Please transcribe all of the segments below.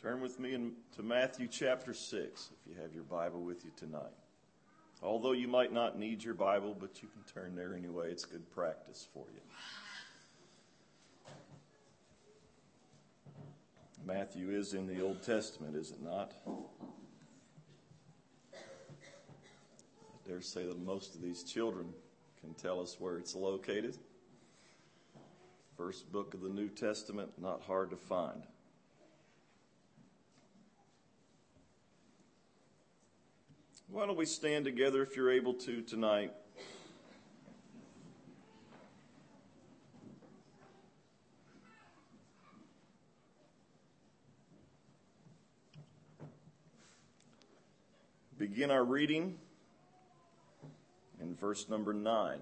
Turn with me to Matthew chapter 6, if you have your Bible with you tonight. Although you might not need your Bible, but you can turn there anyway. It's good practice for you. Matthew is in the Old Testament, is it not? I dare say that most of these children can tell us where it's located. First book of the New Testament, not hard to find. Why don't we stand together if you're able to tonight? Begin our reading in verse number 9.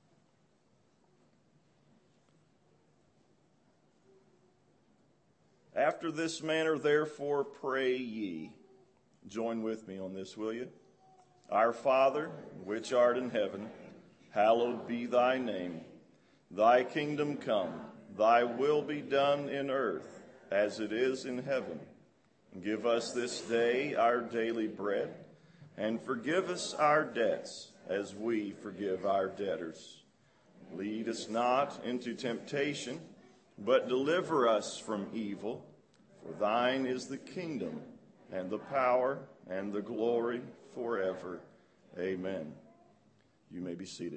After this manner, therefore, pray ye. Join with me on this, will you? Our Father, which art in heaven, hallowed be thy name. Thy kingdom come, thy will be done in earth as it is in heaven. Give us this day our daily bread, and forgive us our debts as we forgive our debtors. Lead us not into temptation, but deliver us from evil. For thine is the kingdom, and the power, and the glory forever. Amen. You may be seated.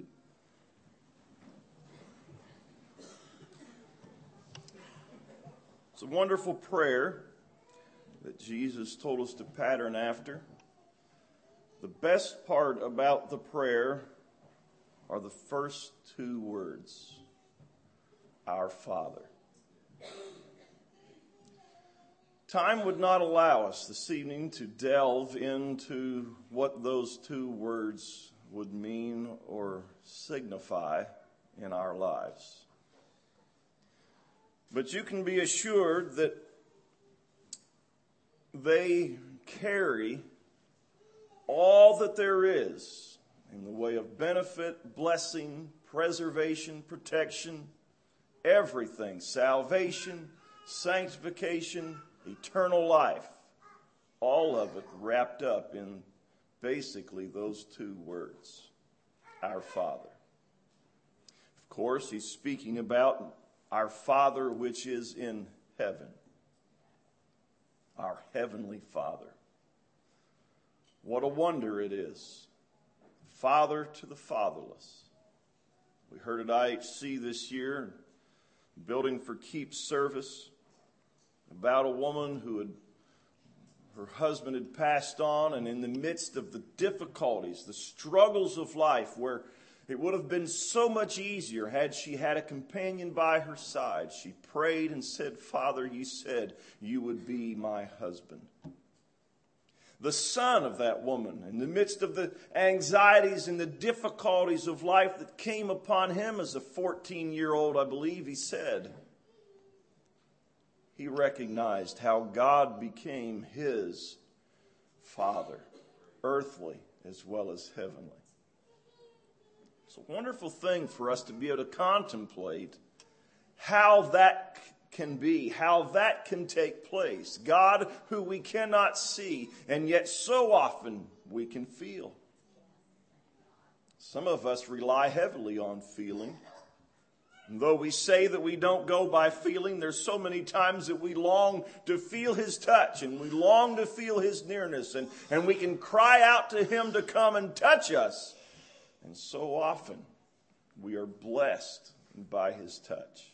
It's a wonderful prayer that Jesus told us to pattern after. The best part about the prayer are the first two words, Our Father. Time would not allow us this evening to delve into what those two words would mean or signify in our lives. But you can be assured that they carry all that there is in the way of benefit, blessing, preservation, protection, everything, salvation, sanctification, eternal life, all of it wrapped up in basically those two words, Our Father. Of course, he's speaking about our Father which is in heaven, our Heavenly Father. What a wonder it is, Father to the fatherless. We heard at IHC this year, Building for Keep service, about a woman her husband had passed on, and in the midst of the difficulties, the struggles of life, where it would have been so much easier had she had a companion by her side, she prayed and said, Father, you said you would be my husband. The son of that woman, in the midst of the anxieties and the difficulties of life that came upon him as a 14-year-old, I believe he said, he recognized how God became his father, earthly as well as heavenly. It's a wonderful thing for us to be able to contemplate how that can be, how that can take place. God who we cannot see, and yet so often we can feel. Some of us rely heavily on feeling. And though we say that we don't go by feeling, there's so many times that we long to feel his touch and we long to feel his nearness, and we can cry out to him to come and touch us. And so often we are blessed by his touch.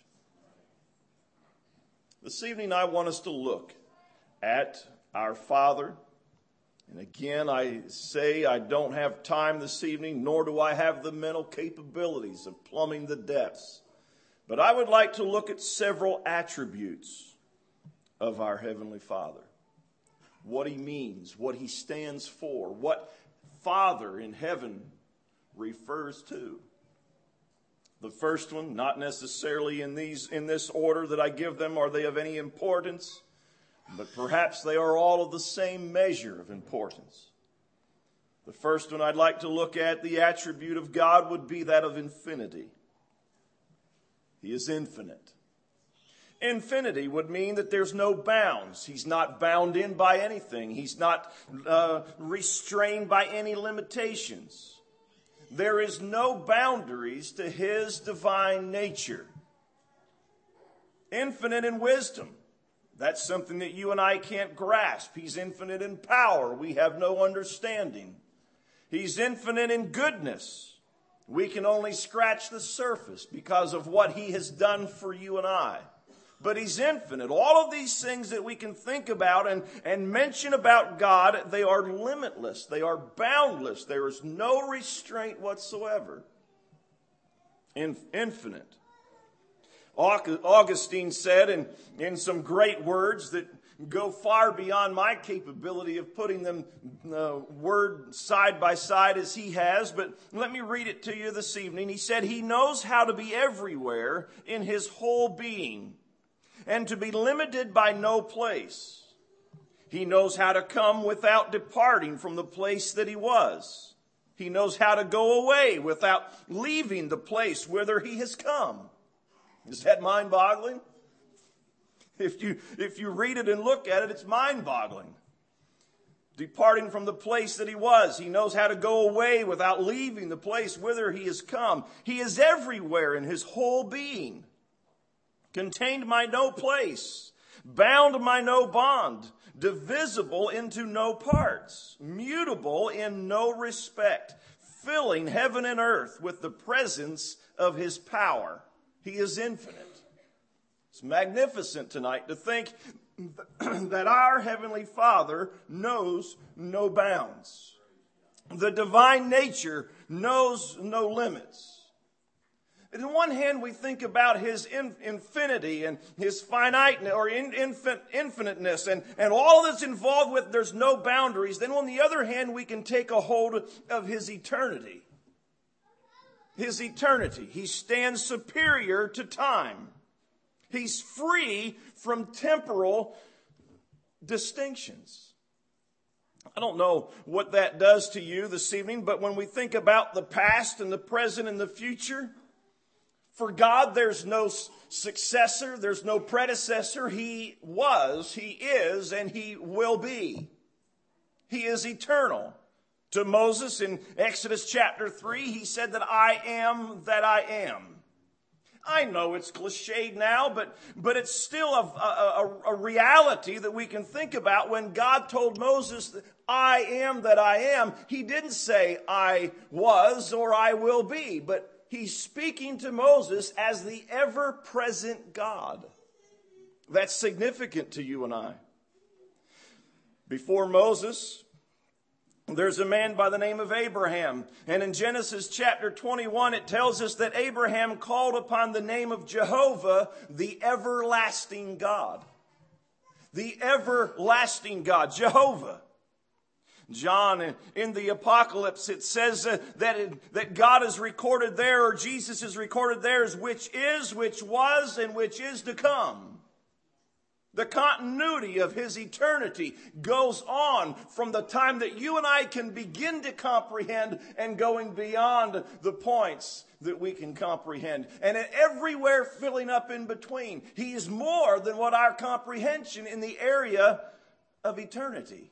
This evening I want us to look at our Father. And again, I say I don't have time this evening, nor do I have the mental capabilities of plumbing the depths. But I would like to look at several attributes of our Heavenly Father. What he means, what he stands for, what Father in heaven refers to. The first one, not necessarily in this order that I give them are they of any importance, but perhaps they are all of the same measure of importance. The first one I'd like to look at, the attribute of God, would be that of infinity. He is infinite. Infinity would mean that there's no bounds. He's not bound in by anything. He's not restrained by any limitations. There is no boundaries to his divine nature. Infinite in wisdom. That's something that you and I can't grasp. He's infinite in power. We have no understanding. He's infinite in goodness. We can only scratch the surface because of what he has done for you and I. But he's infinite. All of these things that we can think about and mention about God, they are limitless. They are boundless. There is no restraint whatsoever. Infinite. Augustine said in some great words that go far beyond my capability of putting them word side by side as he has, but let me read it to you this evening. He said, he knows how to be everywhere in his whole being, and to be limited by no place. He knows how to come without departing from the place that he was. He knows how to go away without leaving the place whither he has come. Is that mind-boggling? If you read it and look at it, it's mind-boggling. Departing from the place that he was. He knows how to go away without leaving the place whither he has come. He is everywhere in his whole being. Contained by no place, bound by no bond, divisible into no parts, mutable in no respect, filling heaven and earth with the presence of his power. He is infinite. It's magnificent tonight to think that our Heavenly Father knows no bounds. The divine nature knows no limits. On one hand, we think about his infinity and his finiteness or infiniteness and all that's involved with there's no boundaries. Then on the other hand, we can take a hold of his eternity. His eternity. He stands superior to time. He's free from temporal distinctions. I don't know what that does to you this evening, but when we think about the past and the present and the future, for God, there's no successor, there's no predecessor. He was, he is, and he will be. He is eternal. To Moses in Exodus chapter 3, he said that I am that I am. I know it's cliched now, but it's still a reality that we can think about. When God told Moses that I am that I am, he didn't say I was or I will be, but he's speaking to Moses as the ever-present God. That's significant to you and I. Before Moses, there's a man by the name of Abraham. And in Genesis chapter 21, it tells us that Abraham called upon the name of Jehovah, the everlasting God. The everlasting God, Jehovah. John, in the Apocalypse, it says that God is recorded there, or Jesus is recorded there as which is, which was, and which is to come. The continuity of his eternity goes on from the time that you and I can begin to comprehend and going beyond the points that we can comprehend. And everywhere filling up in between. He is more than what our comprehension in the area of eternity.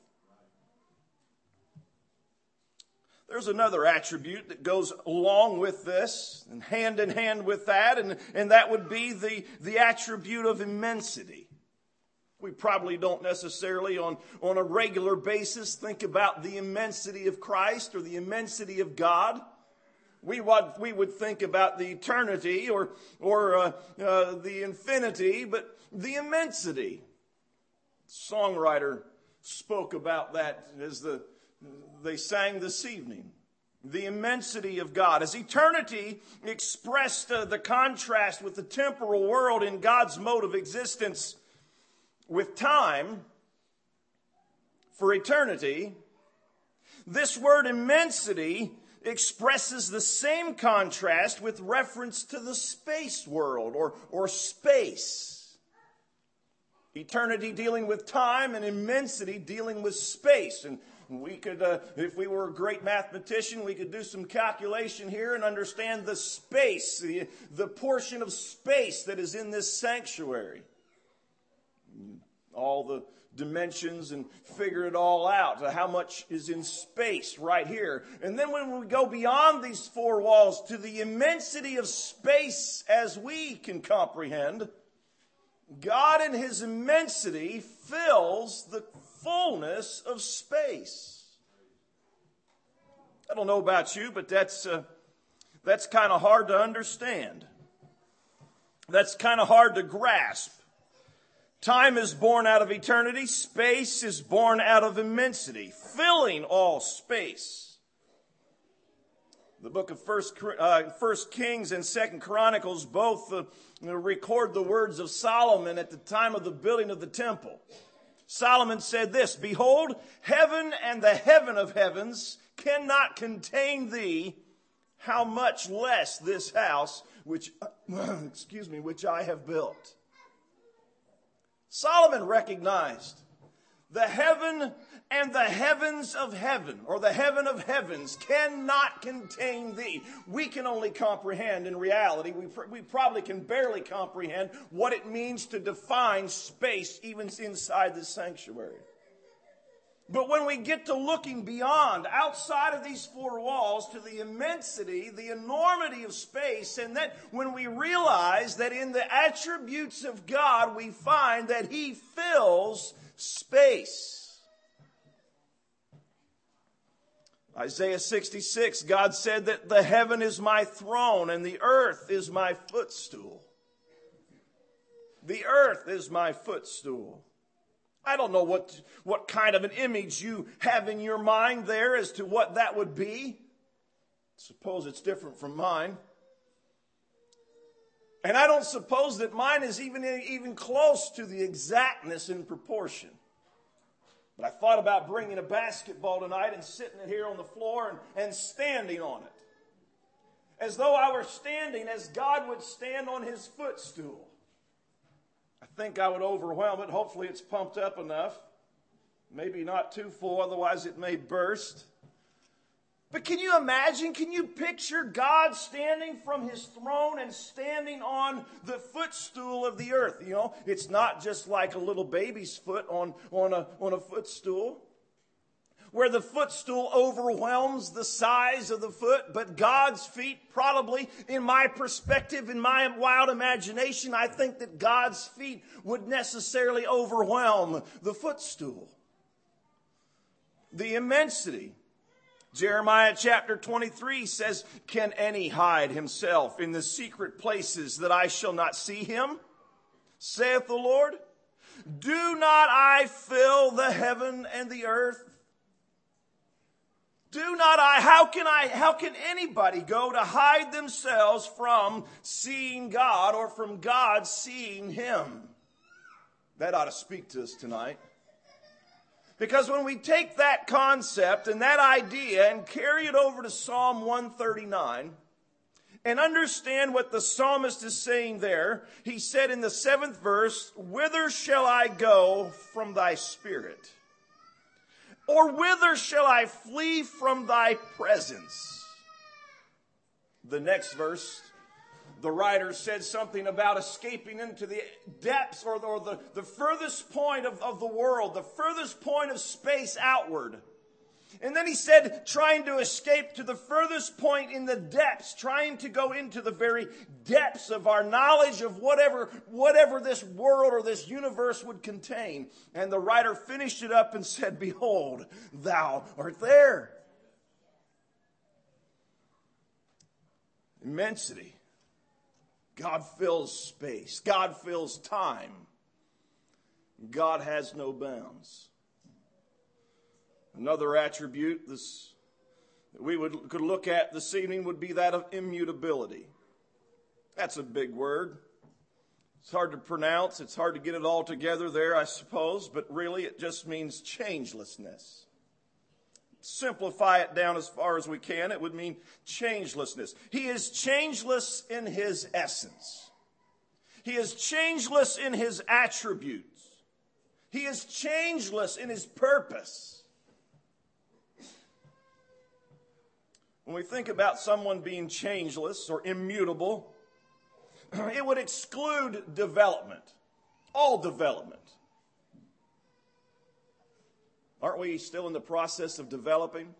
There's another attribute that goes along with this and hand in hand with that, and that would be the attribute of immensity. We probably don't necessarily on a regular basis think about the immensity of Christ or the immensity of God. We would think about the eternity or the infinity, but the immensity. The songwriter spoke about that as they sang this evening. The immensity of God. As eternity expressed the contrast with the temporal world in God's mode of existence with time, for eternity, this word immensity expresses the same contrast with reference to the space world or space. Eternity dealing with time and immensity dealing with space. And we could, if we were a great mathematician, we could do some calculation here and understand the space, the portion of space that is in this sanctuary. all the dimensions and figure it all out, how much is in space right here. And then when we go beyond these four walls to the immensity of space as we can comprehend, God in his immensity fills the fullness of space. I don't know about you, but that's kind of hard to understand. That's kind of hard to grasp. Time is born out of eternity. Space is born out of immensity, filling all space. The book of First Kings and Second Chronicles both record the words of Solomon at the time of the building of the temple. Solomon said this, "Behold, heaven and the heaven of heavens cannot contain thee, how much less this house which I have built." Solomon recognized the heaven and the heavens of heaven, or the heaven of heavens, cannot contain thee. We can only comprehend in reality, we probably can barely comprehend what it means to define space even inside the sanctuary. But when we get to looking beyond, outside of these four walls, to the immensity, the enormity of space, and then when we realize that in the attributes of God, we find that he fills space. Isaiah 66, God said that the heaven is my throne and the earth is my footstool. The earth is my footstool. I don't know what kind of an image you have in your mind there as to what that would be. Suppose it's different from mine. And I don't suppose that mine is even close to the exactness in proportion. But I thought about bringing a basketball tonight and sitting it here on the floor and standing on it. As though I were standing as God would stand on his footstool. I think I would overwhelm it. Hopefully it's pumped up enough. Maybe not too full, otherwise it may burst. But can you imagine, can you picture God standing from his throne and standing on the footstool of the earth? You know, it's not just like a little baby's foot on a footstool, where the footstool overwhelms the size of the foot, but God's feet probably, in my perspective, in my wild imagination, I think that God's feet would necessarily overwhelm the footstool. The immensity. Jeremiah chapter 23 says, "Can any hide himself in the secret places that I shall not see him? Saith the Lord. Do not I fill the heaven and the earth? Do not I? How can anybody go to hide themselves from seeing God or from God seeing him?" That ought to speak to us tonight. Because when we take that concept and that idea and carry it over to Psalm 139 and understand what the psalmist is saying there, he said in the 7th verse, "Whither shall I go from thy spirit? Or whither shall I flee from thy presence?" The next verse, the writer said something about escaping into the depths or the furthest point of the world, the furthest point of space outward. And then he said, trying to escape to the furthest point in the depths, trying to go into the very depths of our knowledge of whatever this world or this universe would contain. And the writer finished it up and said, "Behold, thou art there." Immensity. God fills space. God fills time. God has no bounds. Another attribute that we could look at this evening would be that of immutability. That's a big word. It's hard to pronounce. It's hard to get it all together there, I suppose. But really, it just means changelessness. Simplify it down as far as we can, it would mean changelessness. He is changeless in his essence. He is changeless in his attributes. He is changeless in his purpose. When we think about someone being changeless or immutable, it would exclude development, all development. Aren't we still in the process of developing?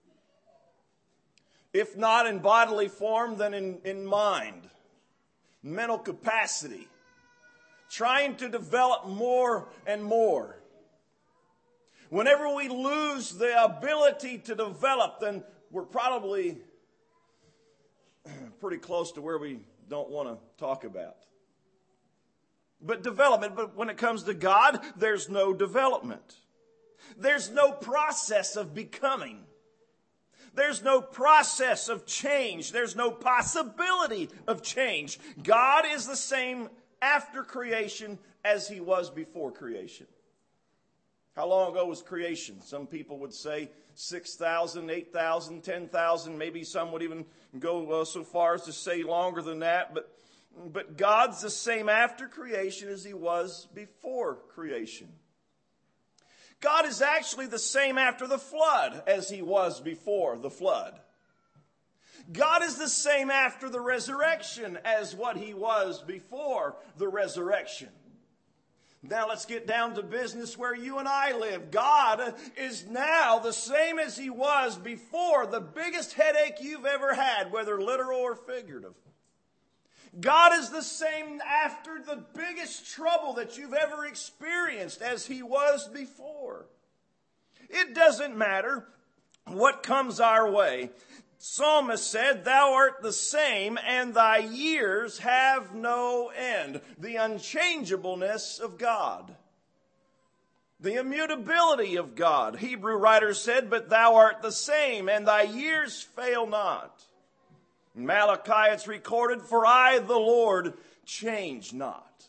If not in bodily form, then in mind, mental capacity, trying to develop more and more. Whenever we lose the ability to develop, then we're probably pretty close to where we don't want to talk about. But when it comes to God, there's no development. There's no process of becoming. There's no process of change. There's no possibility of change. God is the same after creation as he was before creation. How long ago was creation? Some people would say 6,000, 8,000, 10,000. Maybe some would even go so far as to say longer than that. But God's the same after creation as he was before creation. God is actually the same after the flood as he was before the flood. God is the same after the resurrection as what he was before the resurrection. Now let's get down to business where you and I live. God is now the same as he was before the biggest headache you've ever had, whether literal or figurative. God is the same after the biggest trouble that you've ever experienced as he was before. It doesn't matter what comes our way. Psalmist said, "Thou art the same, and thy years have no end." The unchangeableness of God. The immutability of God. Hebrew writers said, "But thou art the same, and thy years fail not." In Malachi it's recorded, "For I, the Lord, change not."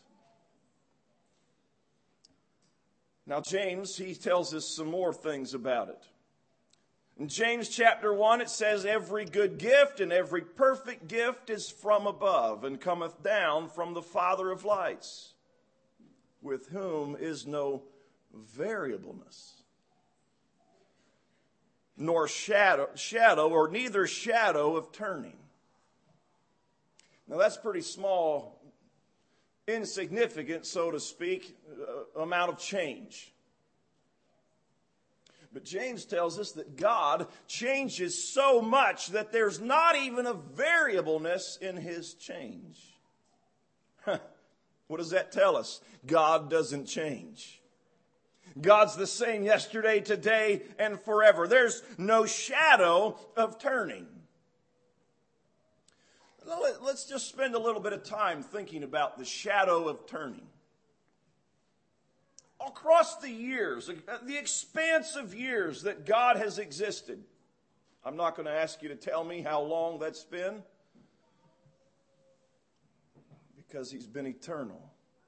Now James, he tells us some more things about it. In James chapter 1 it says, "Every good gift and every perfect gift is from above, and cometh down from the Father of lights, with whom is no variableness, nor shadow, or neither shadow of turning." Now that's pretty small, insignificant, so to speak, amount of change. But James tells us that God changes so much that there's not even a variableness in his change. What does that tell us? God doesn't change. God's the same yesterday, today, and forever. There's no shadow of turning. Let's just spend a little bit of time thinking about the shadow of turning. Across the years, the expanse of years that God has existed, I'm not going to ask you to tell me how long that's been, because he's been eternal.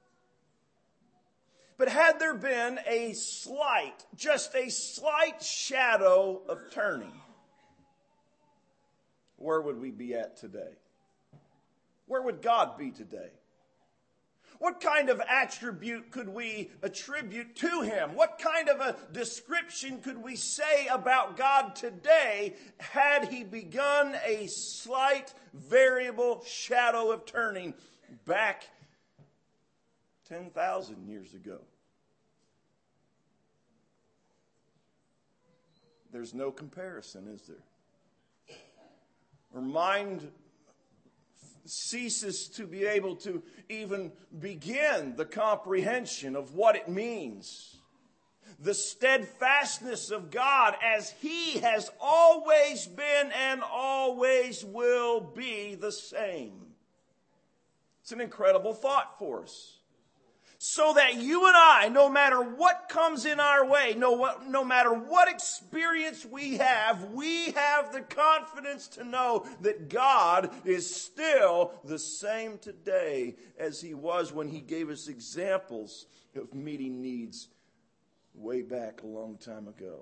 But had there been just a slight shadow of turning, where would we be at today? Where would God be today? What kind of attribute could we attribute to him? What kind of a description could we say about God today had he begun a slight variable shadow of turning back 10,000 years ago? There's no comparison, is there? Our mind ceases to be able to even begin the comprehension of what it means. The steadfastness of God as he has always been and always will be the same. It's an incredible thought for us. So that you and I, no matter what comes in our way, no matter what experience we have the confidence to know that God is still the same today as he was when he gave us examples of meeting needs way back a long time ago.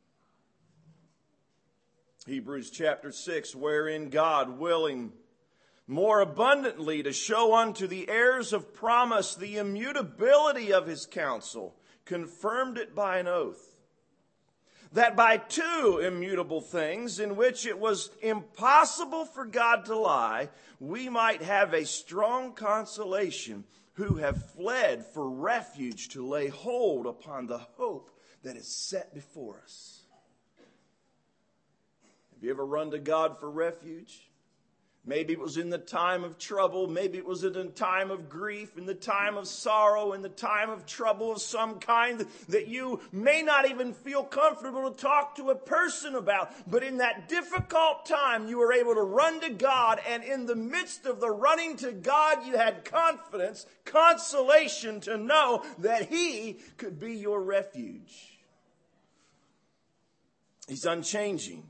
Hebrews chapter 6, "Wherein God, willing more abundantly to show unto the heirs of promise the immutability of his counsel, confirmed it by an oath, that by two immutable things, in which it was impossible for God to lie, we might have a strong consolation, who have fled for refuge to lay hold upon the hope that is set before us. Have you ever run to God for refuge? Maybe it was in the time of trouble. Maybe it was in the time of grief, in the time of sorrow, in the time of trouble of some kind that you may not even feel comfortable to talk to a person about. But in that difficult time, you were able to run to God. And in the midst of the running to God, you had confidence, consolation to know that He could be your refuge. He's unchanging.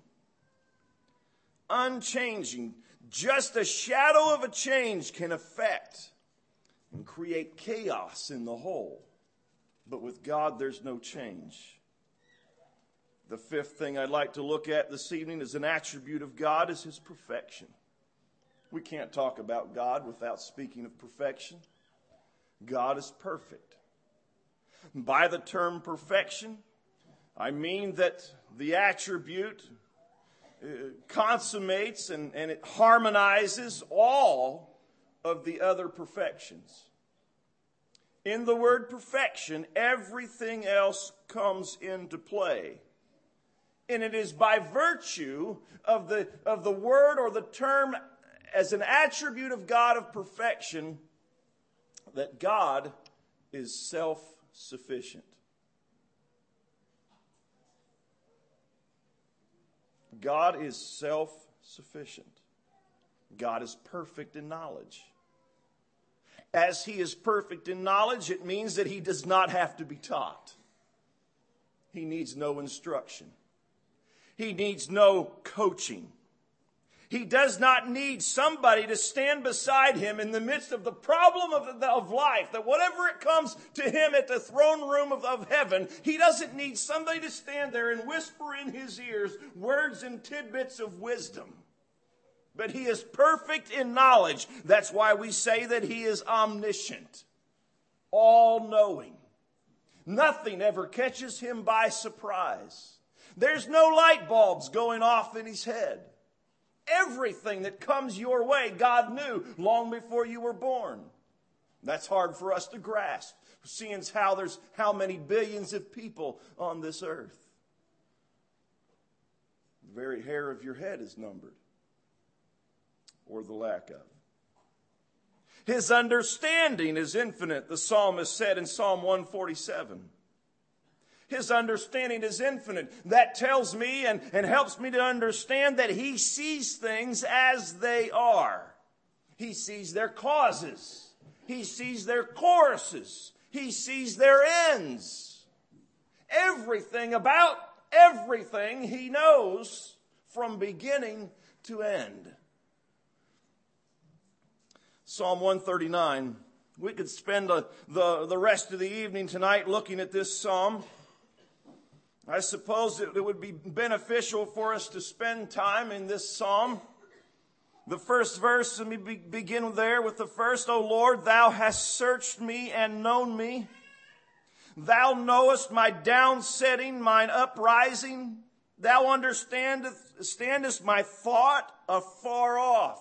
Unchanging. Just a shadow of a change can affect and create chaos in the whole. But with God, there's no change. The fifth thing I'd like to look at this evening as an attribute of God is His perfection. We can't talk about God without speaking of perfection. God is perfect. By the term perfection, I mean that the attribute consummates and it harmonizes all of the other perfections. In the word perfection, everything else comes into play. And it is by virtue of the word or the term as an attribute of God of perfection that God is self-sufficient. God is self-sufficient. God is perfect in knowledge. As He is perfect in knowledge, it means that He does not have to be taught. He needs no instruction. He needs no coaching. He does not need somebody to stand beside Him in the midst of the problem of life, that whatever it comes to Him at the throne room of heaven, He doesn't need somebody to stand there and whisper in His ears words and tidbits of wisdom. But He is perfect in knowledge. That's why we say that He is omniscient, all-knowing. Nothing ever catches Him by surprise. There's no light bulbs going off in His head. Everything that comes your way, God knew long before you were born. That's hard for us to grasp, seeing how many billions of people on this earth. The very hair of your head is numbered, or the lack of. His understanding is infinite, the psalmist said in Psalm 147. His understanding is infinite. That tells me and helps me to understand that He sees things as they are. He sees their causes. He sees their courses. He sees their ends. Everything about everything He knows from beginning to end. Psalm 139. We could spend the rest of the evening tonight looking at this psalm. I suppose it would be beneficial for us to spend time in this psalm. The first verse, let me begin there with the first. O Lord, Thou hast searched me and known me. Thou knowest my downsetting, mine uprising. Thou understandest my thought afar off.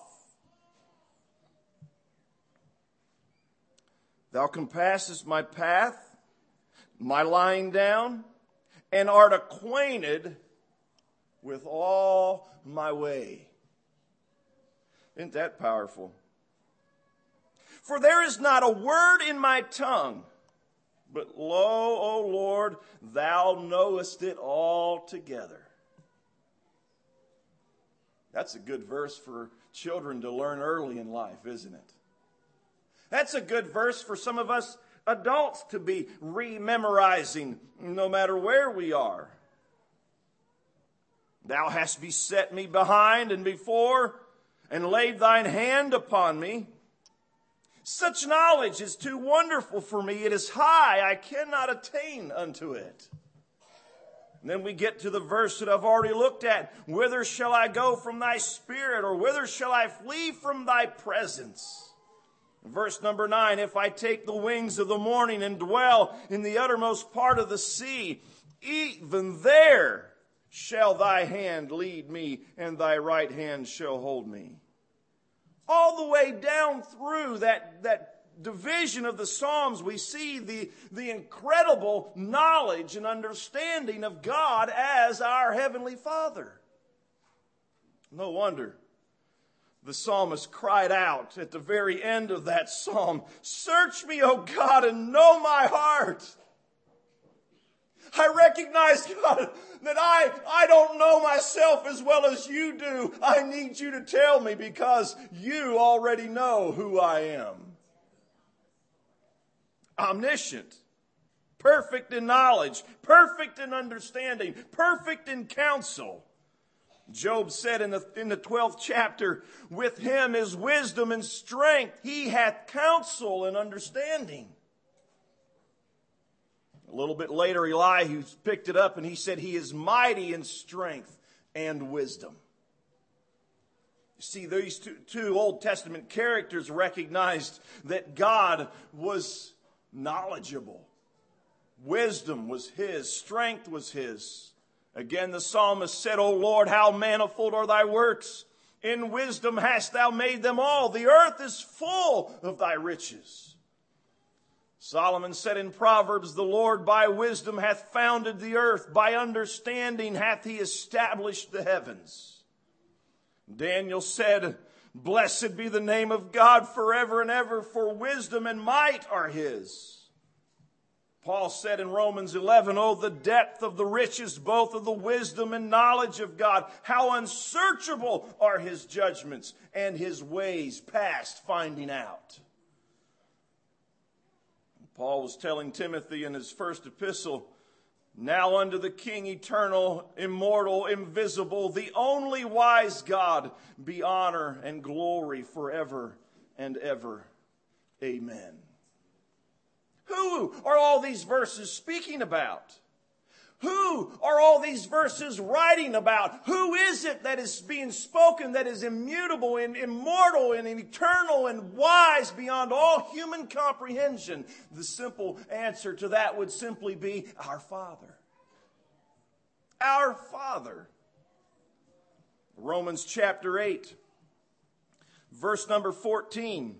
Thou compassest my path, my lying down, and art acquainted with all my way. Isn't that powerful? For there is not a word in my tongue, but lo, O Lord, Thou knowest it altogether. That's a good verse for children to learn early in life, isn't it? That's a good verse for some of us adults to be rememorizing no matter where we are. Thou hast beset me behind and before, and laid Thine hand upon me. Such knowledge is too wonderful for me. It is high. I cannot attain unto it. And then we get to the verse that I've already looked at. Whither shall I go from Thy Spirit, or whither shall I flee from Thy presence? Verse number 9, if I take the wings of the morning and dwell in the uttermost part of the sea, even there shall Thy hand lead me, and Thy right hand shall hold me. All the way down through that division of the Psalms, we see the incredible knowledge and understanding of God as our Heavenly Father. No wonder the psalmist cried out at the very end of that psalm, "Search me, O God, and know my heart." I recognize, God, that I don't know myself as well as you do. I need you to tell me because you already know who I am. Omniscient, perfect in knowledge, perfect in understanding, perfect in counsel. Job said in the 12th chapter, "With him is wisdom and strength. He hath counsel and understanding." A little bit later, Elihu picked it up and he said, "He is mighty in strength and wisdom." You see, these two Old Testament characters recognized that God was knowledgeable. Wisdom was his. Strength was his. Again, the psalmist said, "O Lord, how manifold are thy works. In wisdom hast thou made them all. The earth is full of thy riches." Solomon said in Proverbs, "The Lord by wisdom hath founded the earth. By understanding hath he established the heavens." Daniel said, "Blessed be the name of God forever and ever, for wisdom and might are his." Paul said in Romans 11, "Oh, the depth of the riches, both of the wisdom and knowledge of God. How unsearchable are his judgments and his ways past finding out." Paul was telling Timothy in his first epistle, "Now unto the King eternal, immortal, invisible, the only wise God, be honor and glory forever and ever. Amen." Who are all these verses speaking about? Who are all these verses writing about? Who is it that is being spoken that is immutable and immortal and eternal and wise beyond all human comprehension? The simple answer to that would simply be our Father. Our Father. Romans chapter 8, verse number 14.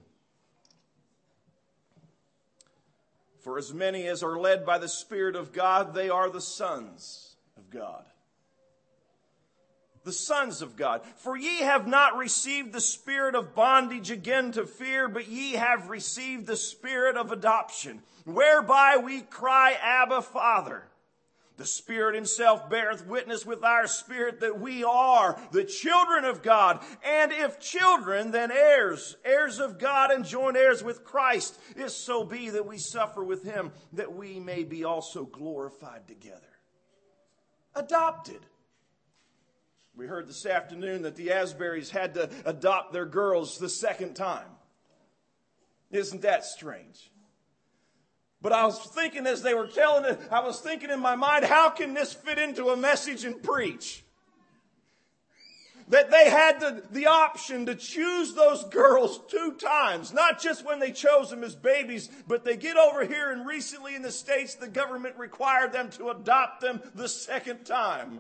"For as many as are led by the Spirit of God, they are the sons of God." The sons of God. "For ye have not received the spirit of bondage again to fear, but ye have received the spirit of adoption, whereby we cry, Abba, Father. The Spirit himself beareth witness with our spirit that we are the children of God. And if children, then heirs, heirs of God and joint heirs with Christ, if so be that we suffer with him, that we may be also glorified together." Adopted. We heard this afternoon that the Asburys had to adopt their girls the second time. Isn't that strange? But I was thinking as they were telling it, I was thinking in my mind, how can this fit into a message and preach? That they had the option to choose those girls 2 times. Not just when they chose them as babies, but they get over here and recently in the States, the government required them to adopt them the second time.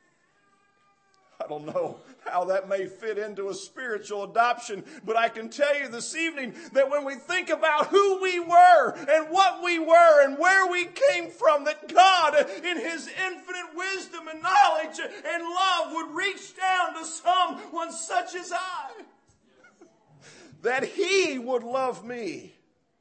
I don't know how that may fit into a spiritual adoption, but I can tell you this evening that when we think about who we were and what we were and where we came from, that God in his infinite wisdom and knowledge and love would reach down to someone such as I. That he would love me.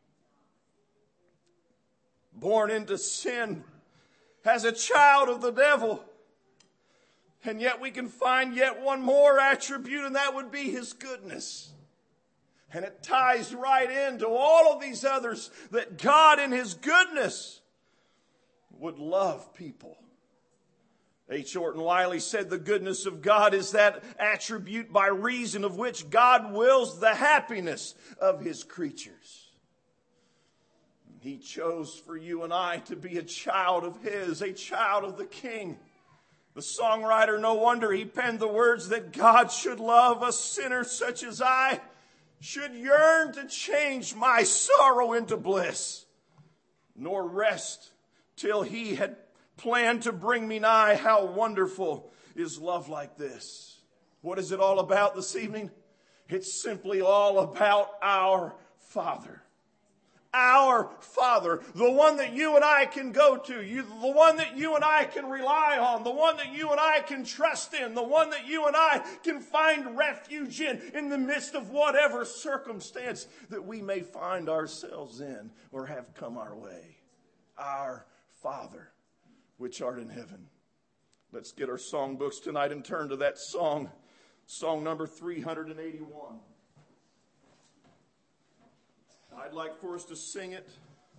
Born into sin as a child of the devil. And yet we can find yet one more attribute, and that would be his goodness. And it ties right into all of these others, that God in his goodness would love people. H. Orton Wiley said the goodness of God is that attribute by reason of which God wills the happiness of his creatures. He chose for you and I to be a child of his, a child of the King. The songwriter, no wonder he penned the words that God should love a sinner such as I, should yearn to change my sorrow into bliss, nor rest till he had planned to bring me nigh. How wonderful is love like this. What is it all about this evening? It's simply all about our Father. Our Father, the one that you and I can go to, the one that you and I can rely on, the one that you and I can trust in, the one that you and I can find refuge in the midst of whatever circumstance that we may find ourselves in or have come our way. Our Father, which art in heaven. Let's get our songbooks tonight and turn to that song, song number 381. I'd like for us to sing it,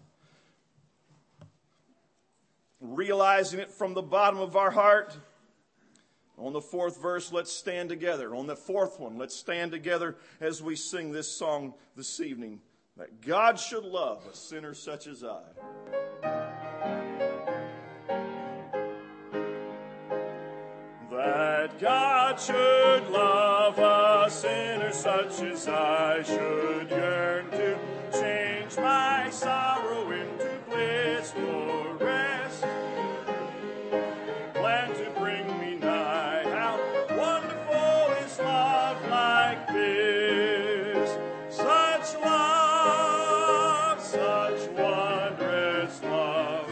realizing it from the bottom of our heart. On the fourth verse, let's stand together. On the fourth one, let's stand together as we sing this song this evening, that God should love a sinner such as I. That God should love a sinner such as I, should yearn to change my sorrow into blissful rest, plan to bring me nigh. How wonderful is love like this, such love, such wondrous love,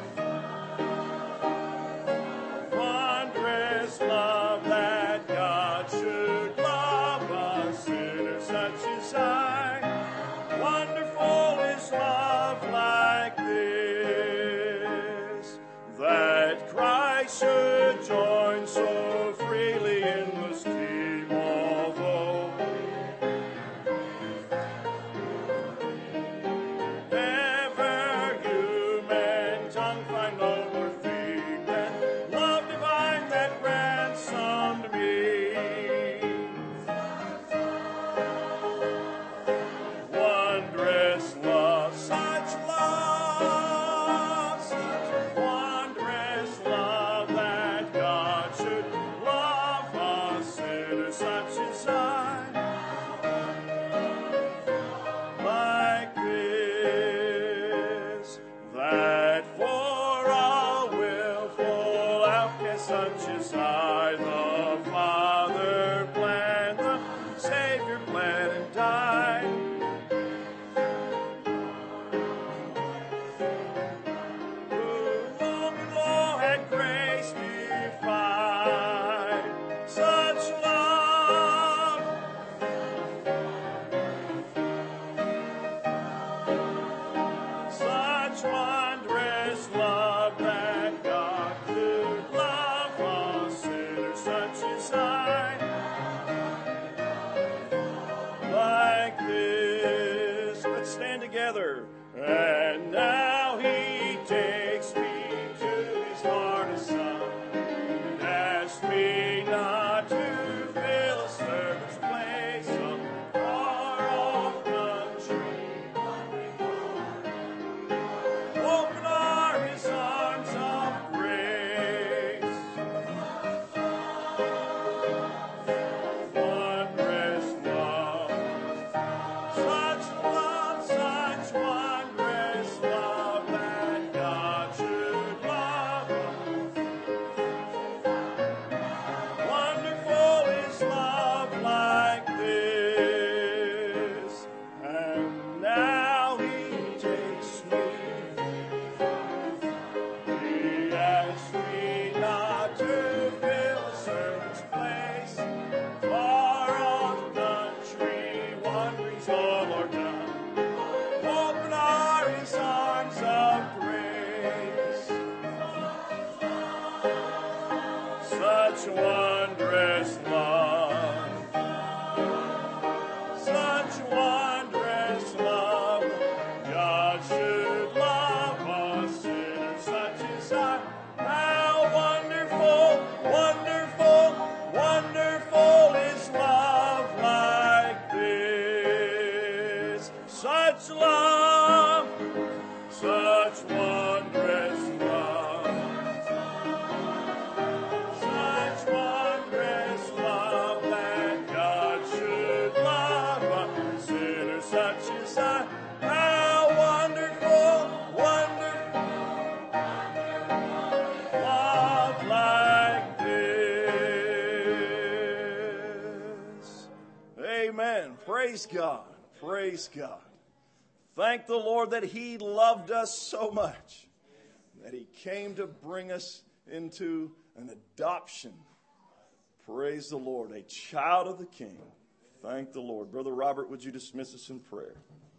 wondrous love, that God should love a sinner such as I. Wonderful is love like this, that Christ should join so freely in the scheme, although never human tongue find nobler theme than love divine that ransomed me. Wondrous love, such wondrous love, that God should love a sinner such as I, like this, that for a willful outcast such as I, the Father planned, the Savior bled and died. Wondrous love, that God could love a sinner such as I, like this. Let's stand together. And now He takes me to His hardest Son, and asks me not to fill a servant's place of far-off country. Open are His arms of grace. Wondrous love, such wondrous love, that God should love us. Wonderful is love like this. And now He takes me. He asks me not to fill a servant's place, far off country wanderings all are done. Open are His arms of grace. Such wondrous love, such wondrous love, God should love a sinner such as I. How wonderful, wonderful, wonderful is love like this. Such love, such wondrous love, such wondrous love, that God should love a sinner such as I. How wonderful, wonderful love like this. Amen. Praise God. Praise God. Thank the Lord that He loved us so much that He came to bring us into an adoption. Praise the Lord, a child of the King. Thank the Lord. Brother Robert, would you dismiss us in prayer?